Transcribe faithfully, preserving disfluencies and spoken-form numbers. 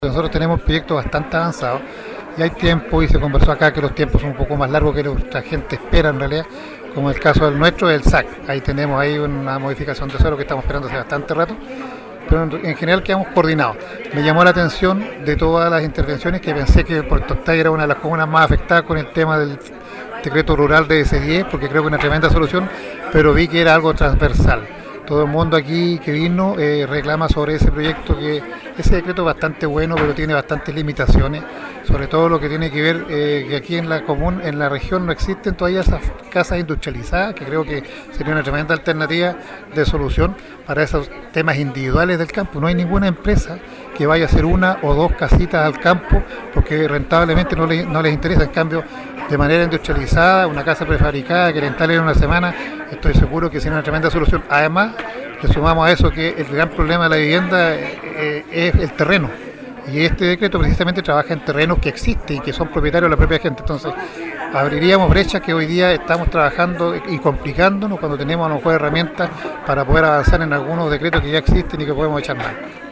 Nosotros tenemos proyectos bastante avanzados y hay tiempo, y se conversó acá que los tiempos son un poco más largos que nuestra gente espera en realidad, como el caso del nuestro, el S A C. Ahí tenemos ahí una modificación de suelo que estamos esperando hace bastante rato, pero en, en general quedamos coordinados. Me llamó la atención de todas las intervenciones que pensé que Puerto Octay era una de las comunas más afectadas con el tema del decreto rural de S diez, porque creo que es una tremenda solución, pero vi que era algo transversal. Todo el mundo aquí que vino eh, reclama sobre ese proyecto, que ese decreto es bastante bueno, pero tiene bastantes limitaciones, sobre todo lo que tiene que ver eh, que aquí en la común, en la región no existen todavía esas casas industrializadas, que creo que sería una tremenda alternativa de solución para esos temas individuales del campo. No hay ninguna empresa que vaya a hacer una o dos casitas al campo porque rentablemente no, le, no les interesa. En cambio, de manera industrializada, una casa prefabricada que la instalen en una semana, estoy seguro que sería una tremenda solución. Además, le sumamos a eso que el gran problema de la vivienda eh, es el terreno. Y este decreto precisamente trabaja en terrenos que existen y que son propietarios de la propia gente. Entonces, abriríamos brechas que hoy día estamos trabajando y complicándonos cuando tenemos a lo mejor herramientas para poder avanzar en algunos decretos que ya existen y que podemos echar mano.